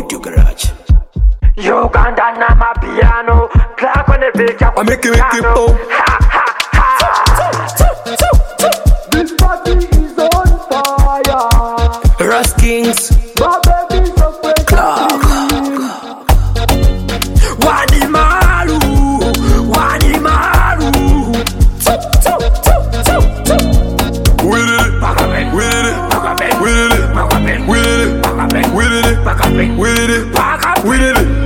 Video Garage. Uganda na mapiano, clap on the beat, I make it boom. This party is on fire. Raskings, My baby's so fresh. Clark. Wanimaru, Wanimaru. We did it, we did it, we did it, we did it, we did it, we did it, we did it.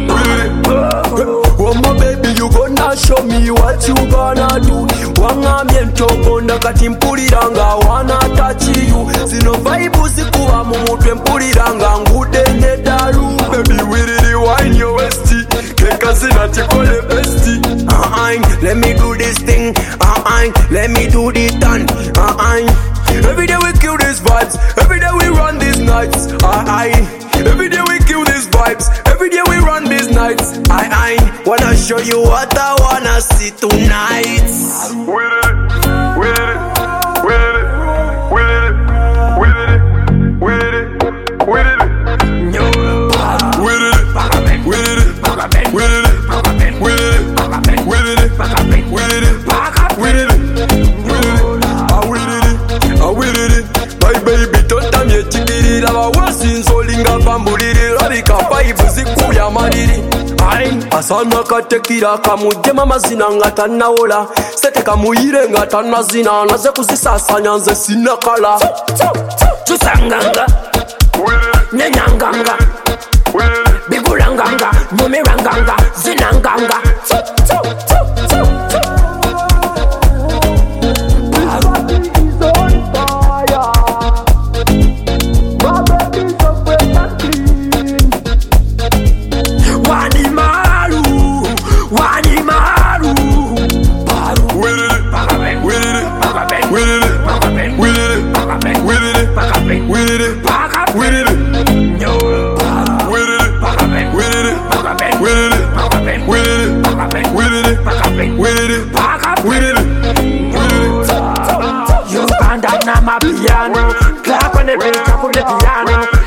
Oh my baby, you gonna show me what you gonna do. Wangamye ntokonda kati mpuliranga wanna touch you. Zino vibe zikuba mu mutwe mpuliranga ngude nedalu. Baby we did it, wine your westie. Keka zina tikole bestie. Let me do this thing. Let me do the done. Every day we kill these vibes. Every day we run these nights. Every day we kill these vibes. Every day we run these nights. I wanna show you what I wanna see tonight. We did it, we did it, we did it, we did it, we did it, we did it, we did it. We did it, we did it, we did it, we did it, we did it, we did it, we did it. We did it, my baby tontamye chikirira bawasinzolinga bambuliri labika vibe zikuya maliri. Asana katekira kamujje mamazina nga tannawola sete kamuyire nga tannazina naze kuzisasanya nze sinakala tusanganga nyenyanganga bigulanganga mumiranganga zinanganga. Uganda na mapiano, clap on the beat, clap on the piano.